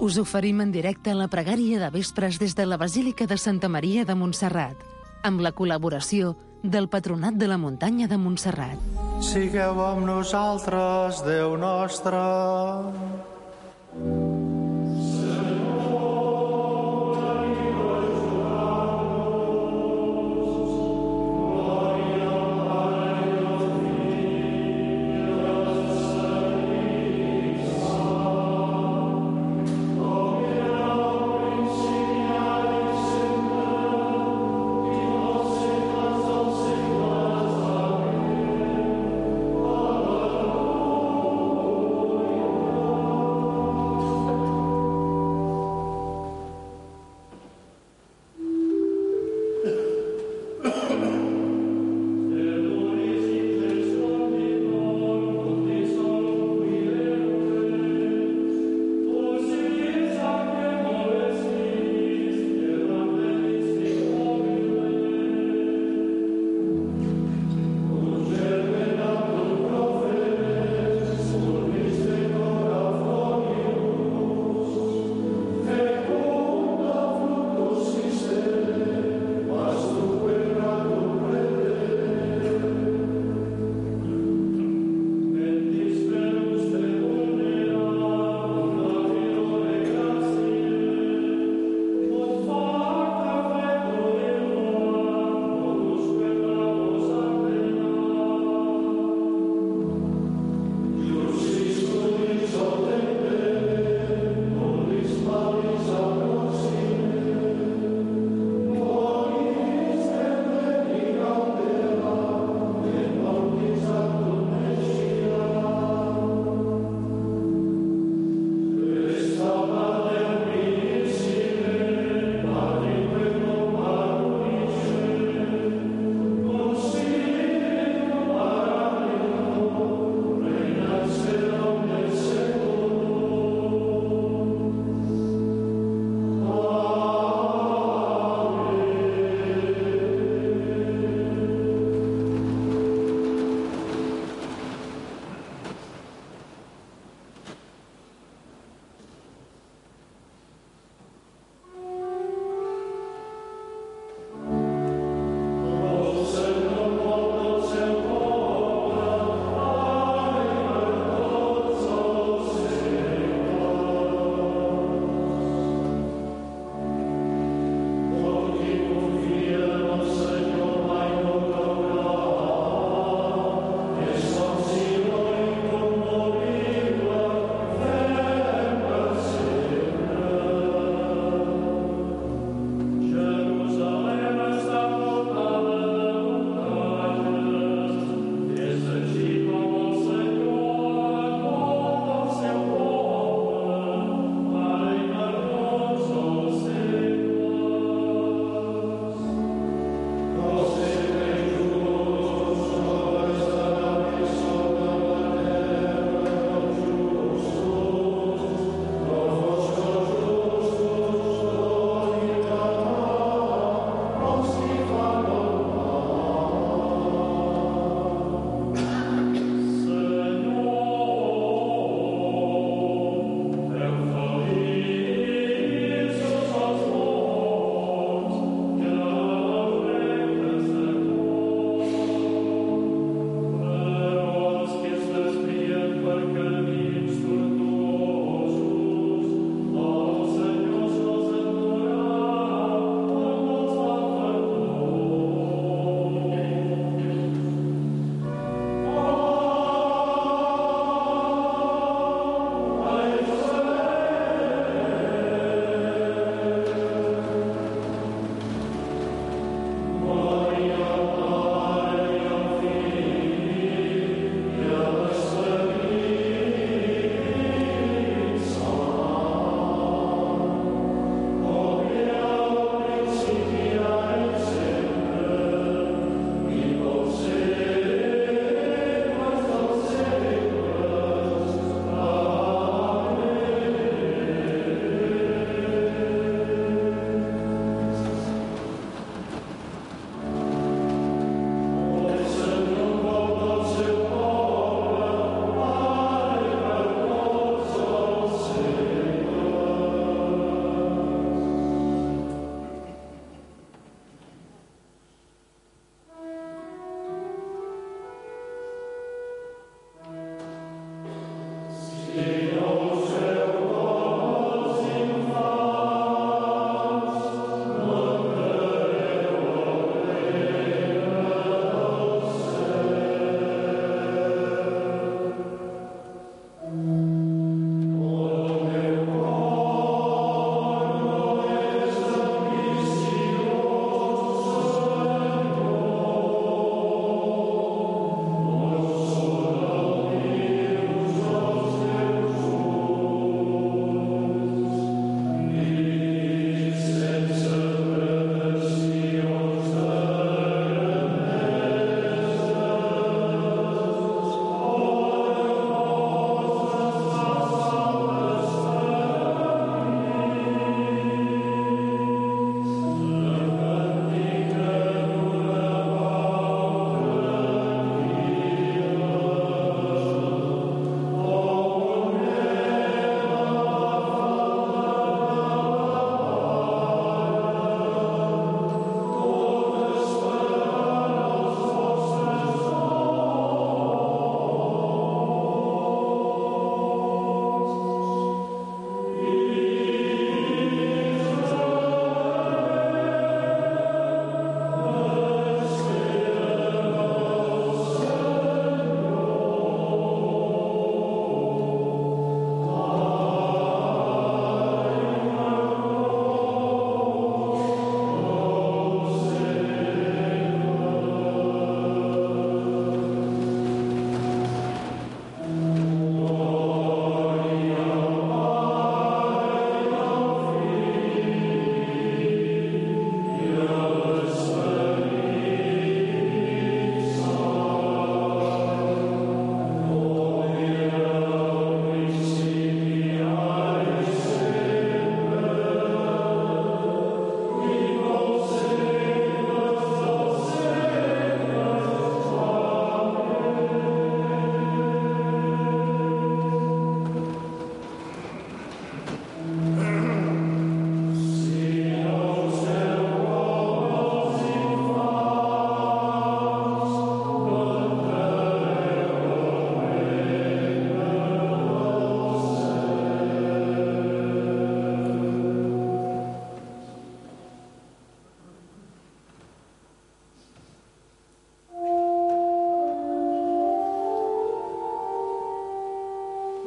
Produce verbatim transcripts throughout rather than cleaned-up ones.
us oferim en directe la pregària de vespres des de la Basílica de Santa Maria de Montserrat, amb la col·laboració del Patronat de la Muntanya de Montserrat. Sigueu amb nosaltres, Déu nostre.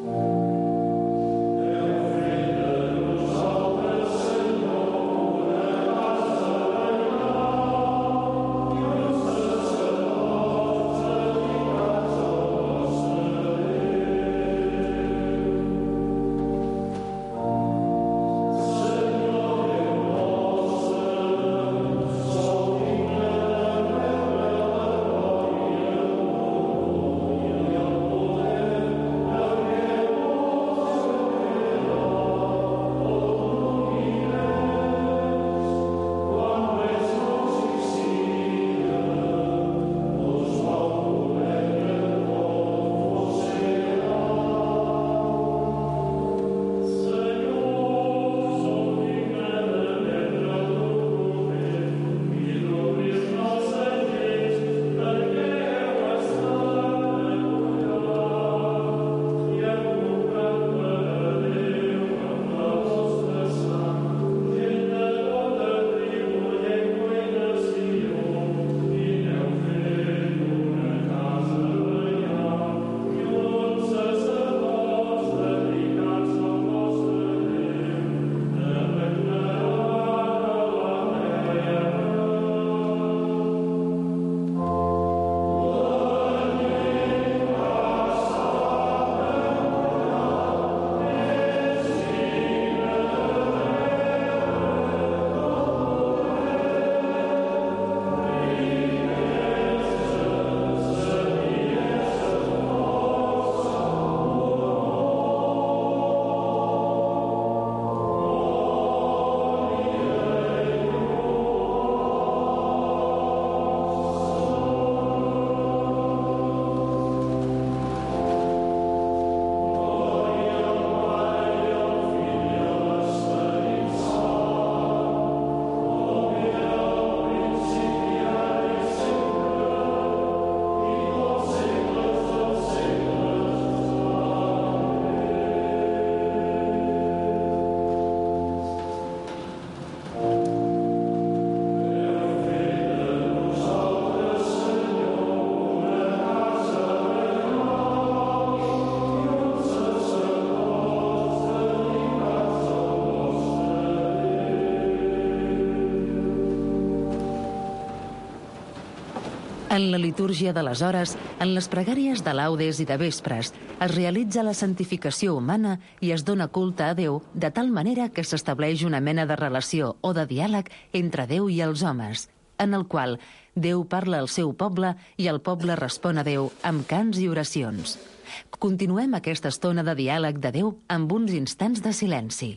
En la litúrgia de les hores, en les pregàries de laudes i de vespres, es realitza la santificació humana i es dona culte a Déu de tal manera que s'estableix una mena de relació o de diàleg entre Déu i els homes, en el qual Déu parla al seu poble i el poble respon a Déu amb cants i oracions. Continuem aquesta estona de diàleg de Déu amb uns instants de silenci.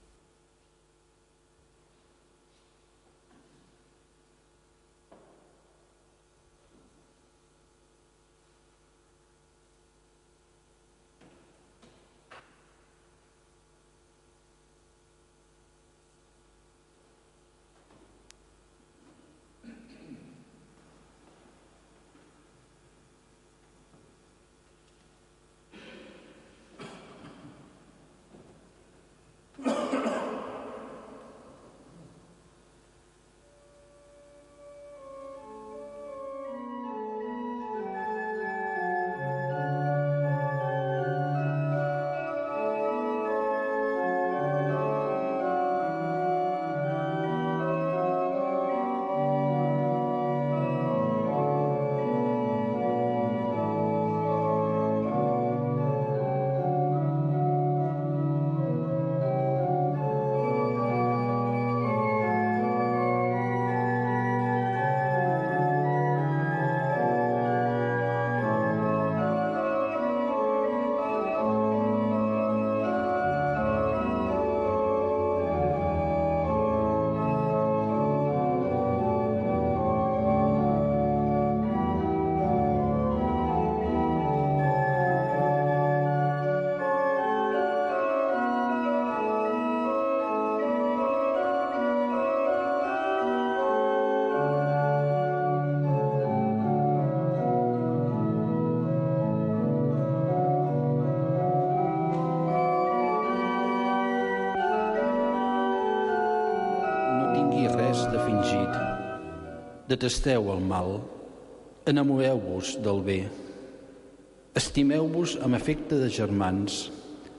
De fingit. Detesteu el mal, enamoreu-vos del bé, estimeu-vos amb afecte de germans,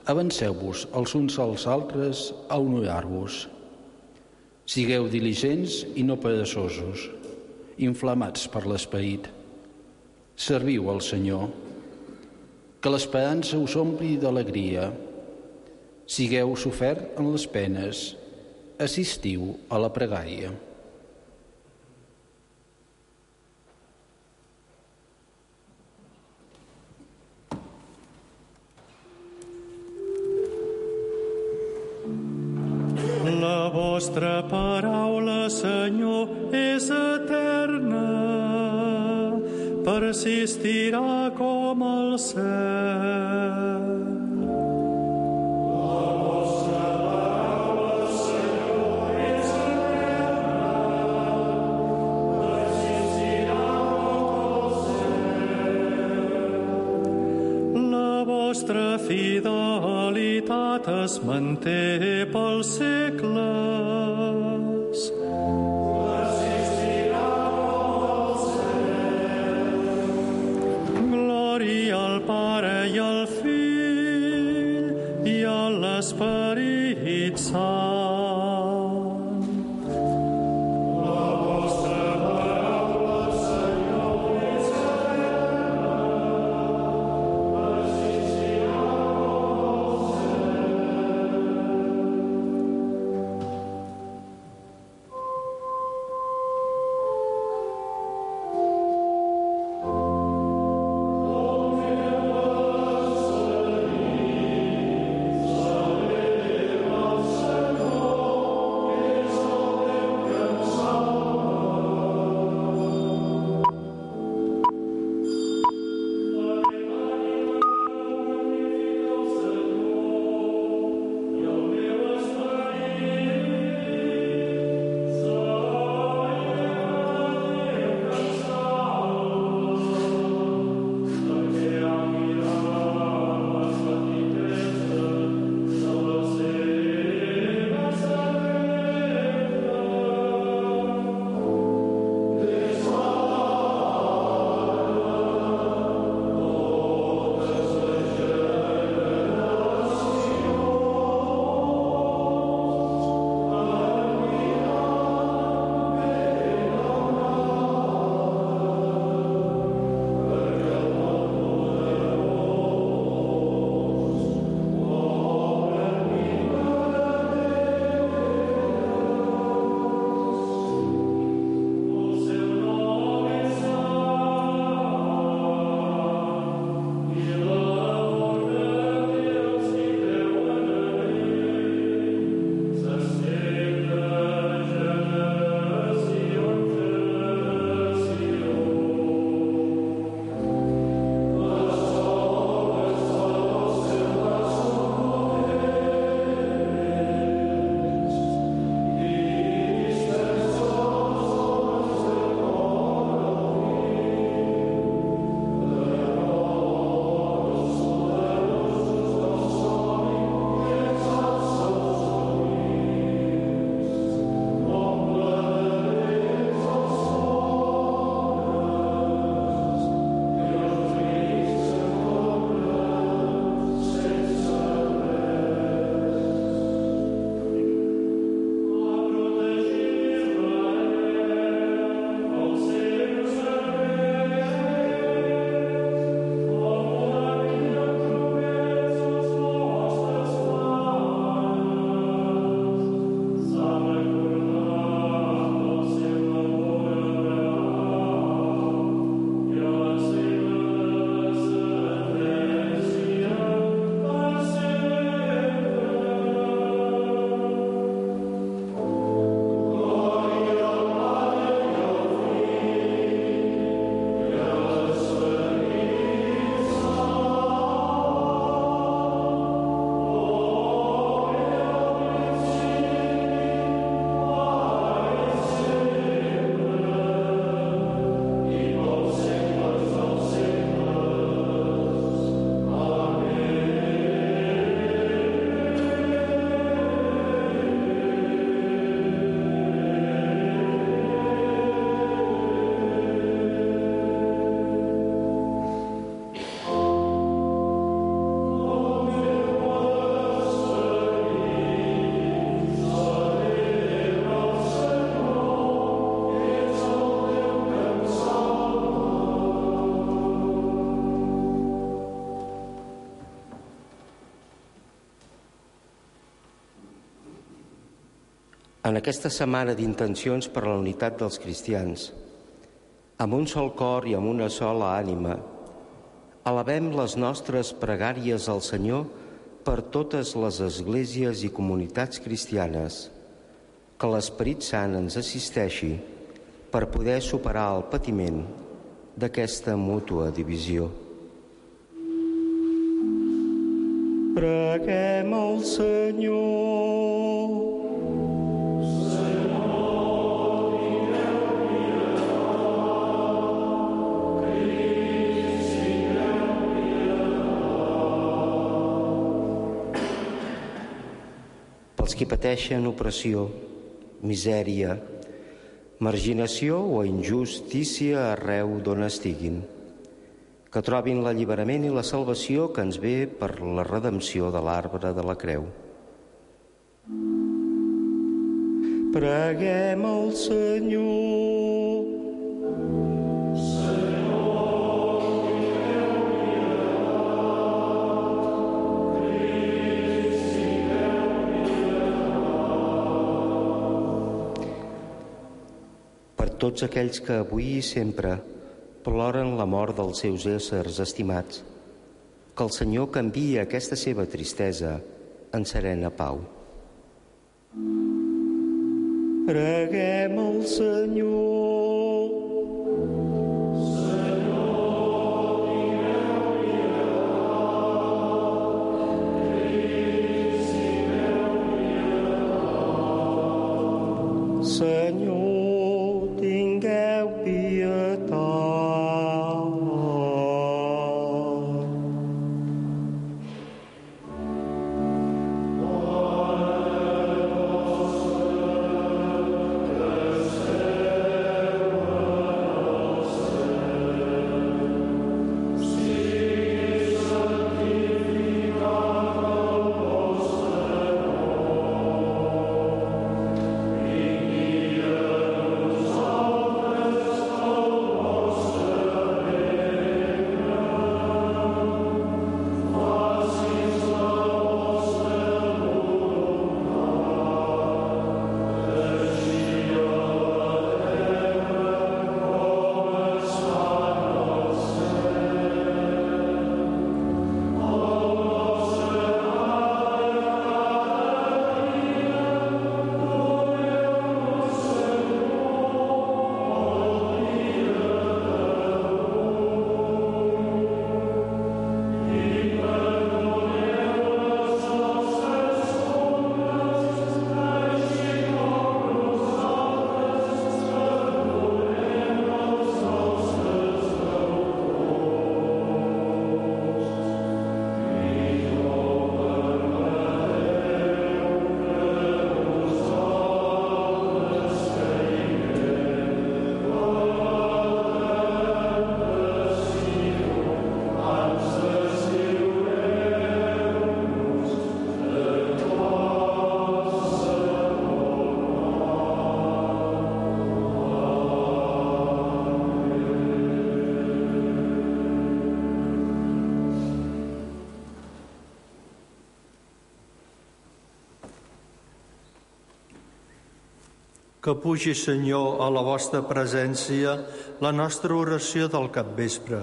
Avanceu-vos els uns als altres a honorar-vos. Sigueu diligents i no peresosos, inflamats per l'esperit. Serviu al Senyor. Que l'esperança us ompli d'alegria. Sigueu sofert en les penes. Assistiu a la pregària. La vostra paraula, Senyor, és eterna, persistirà com el cel. La vostra paraula, Senyor, és eterna, persistirà com el cel. La vostra fidelitat es manté pels segles. Persistirà com el cel. Glòria al Pare i al Fill i a l'Esperit Sant. La vostra paraula, Senyor, és eterna. Persistirà com el cel. En aquesta setmana d'intencions per a la unitat dels cristians, amb un sol cor i amb una sola ànima, elevem les nostres pregàries al Senyor per totes les esglésies i comunitats cristianes, que l'Esperit Sant ens assisteixi per poder superar el patiment d'aquesta mútua divisió. Preguem al Senyor. Pels qui pateixen opressió, misèria, marginació o injustícia arreu d'on estiguin, que trobin l'alliberament i la salvació que ens ve per la redempció de l'arbre de la creu. Preguem al Senyor. Tots aquells que avui i sempre ploren la mort dels seus éssers estimats, que el Senyor canviï aquesta seva tristesa en serena pau. Preguem al Senyor. Senyor, tingueu pietat. Que pugi, Senyor, a la vostra presència la nostra oració del capvespre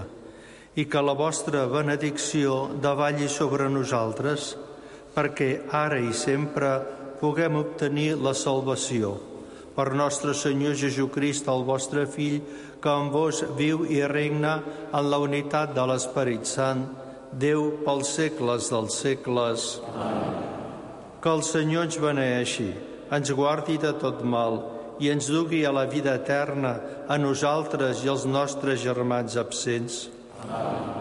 i que la vostra benedicció davalli sobre nosaltres perquè ara i sempre puguem obtenir la salvació. Per nostre Senyor Jesucrist, el vostre Fill, que amb vos viu i regna en la unitat de l'Esperit Sant, Déu pels segles dels segles. Amén. Que el Senyor ens beneeixi, ens guardi de tot mal i ens dugui a la vida eterna a nosaltres i als nostres germans absents. Amén.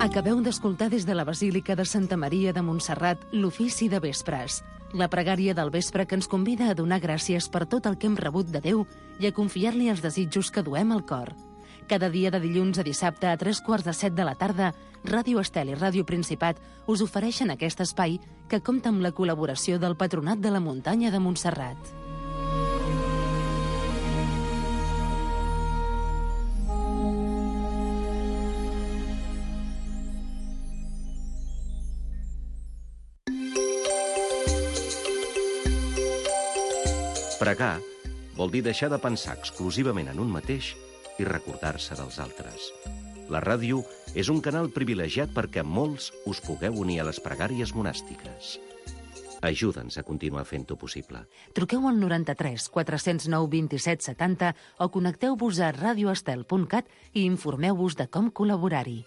Acabeu d'escoltar des de la Basílica de Santa Maria de Montserrat l'ofici de vespres, la pregària del vespre que ens convida a donar gràcies per tot el que hem rebut de Déu i a confiar-li els desitjos que duem al cor. Cada dia de dilluns a dissabte a tres quarts de set de la tarda, Ràdio Estel i Ràdio Principat us ofereixen aquest espai que compta amb la col·laboració del Patronat de la Muntanya de Montserrat. Pregar vol dir deixar de pensar exclusivament en un mateix i recordar-se dels altres. La ràdio és un canal privilegiat perquè molts us pugueu unir a les pregàries monàstiques. Ajuda'ns a continuar fent-ho possible. Truqueu al noranta-tres quatre cents nou vint-i-set setanta o connecteu-vos a radioestel punt cat i informeu-vos de com col·laborar-hi.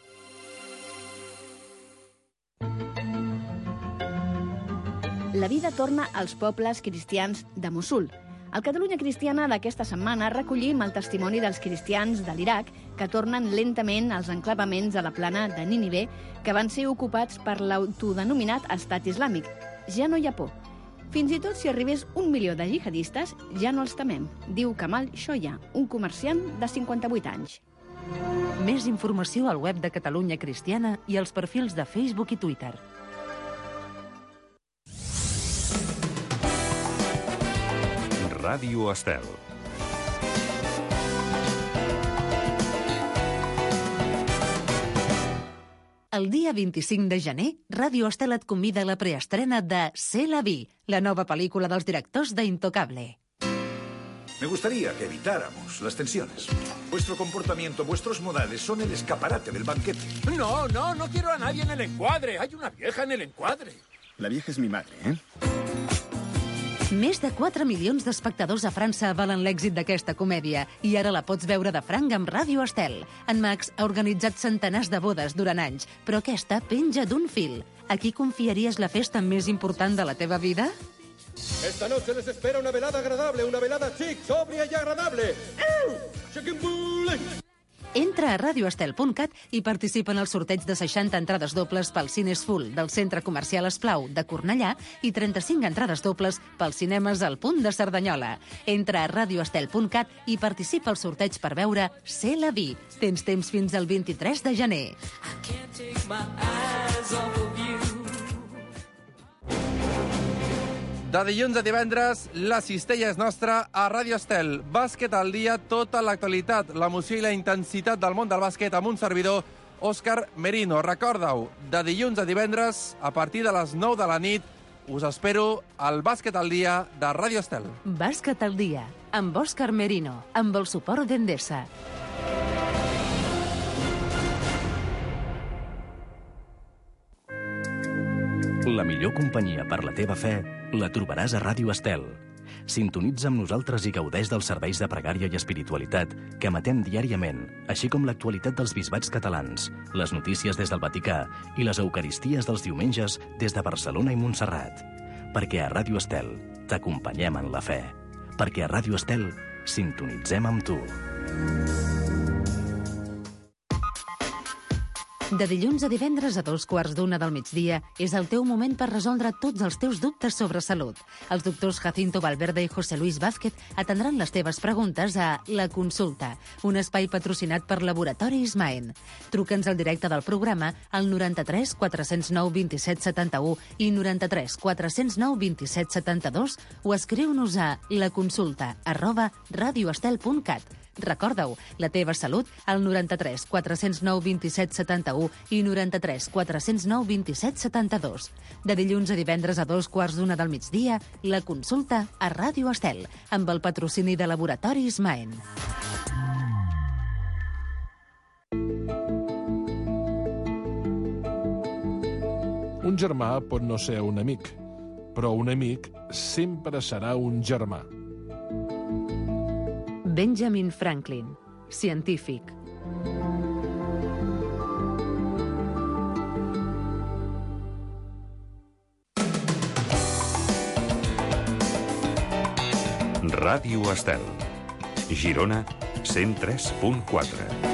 La vida torna als pobles cristians de Mossul. Al Catalunya Cristiana d'aquesta setmana recollim el testimoni dels cristians de l'Iraq que tornen lentament als enclavaments a la plana de Nínive que van ser ocupats per l'autodenominat Estat Islàmic. Ja no hi ha por. Fins i tot si arribés un milió de jihadistes, ja no els temem, diu Kamal Shoya, un comerciant de cinquanta-vuit anys. Més informació al web de Catalunya Cristiana i als perfils de Facebook i Twitter. Ràdio Estel. El dia vint-i-cinc de gener, Ràdio Estel et convida a la preestrena de C'est la vie, la nova pel·lícula dels directors de Intocable. Me gustaría que evitáramos las tensiones. Vuestro comportamiento, vuestros modales son el escaparate del banquete. No, no, no quiero a nadie en el encuadre. Hay una vieja en el encuadre. La vieja es mi madre, ¿eh? Més de quatre milions d'espectadors a França avalen l'èxit d'aquesta comèdia i ara la pots veure de franc amb Ràdio Estel. En Max ha organitzat centenars de bodes durant anys, però aquesta penja d'un fil. A qui confiaries la festa més important de la teva vida? Esta noche les espera una velada agradable, una velada chic, sobria i agradable. Entra a radioestel punt cat i participa en el sorteig de seixanta entrades dobles pel Cines Full del Centre Comercial Esplau de Cornellà i trenta-cinc entrades dobles pels cinemes al Punt de Cerdanyola. Entra a radioestel punt cat i participa al sorteig per veure C'est la vie. Tens temps fins al vint-i-tres de gener. De dilluns a divendres, la cistella és nostra a Ràdio Estel. Bàsquet al dia, tota l'actualitat, l'emoció i la intensitat del món del bàsquet amb un servidor, Òscar Merino. Recorda-ho, de dilluns a divendres, a partir de les nou de la nit, us espero al Bàsquet al dia de Ràdio Estel. Bàsquet al dia, amb Òscar Merino, amb el suport d'Endesa. La millor companyia per la teva fe la trobaràs a Ràdio Estel. Sintonitza amb nosaltres i gaudeix dels serveis de pregària i espiritualitat que emetem diàriament, així com l'actualitat dels bisbats catalans, les notícies des del Vaticà i les eucaristies dels diumenges des de Barcelona i Montserrat. Perquè a Ràdio Estel t'acompanyem en la fe. Perquè a Ràdio Estel sintonitzem amb tu. De dilluns a divendres a dos quarts d'una del migdia és el teu moment per resoldre tots els teus dubtes sobre salut. Els doctors Jacinto Valverde i José Luis Vázquez atendran les teves preguntes a La Consulta, un espai patrocinat per Laboratoris Maen. Truca'ns al directe del programa al noranta-tres quatre cents nou vint-i-set setanta-u i noranta-tres quatre cents nou vint-i-set setanta-dos o escriu-nos a laconsulta arroba radioestel punt cat. Recorda-ho, la teva salut al noranta-tres quatre cents nou vint-i-set setanta-u i noranta-tres quatre cents nou vint-i-set setanta-dos. De dilluns a divendres a dos quarts d'una del migdia, La Consulta a Ràdio Estel, amb el patrocini de Laboratoris Maen. Un germà pot no ser un amic, però un amic sempre serà un germà. Benjamin Franklin, científic. Ràdio Estel. Girona, cent tres punt quatre.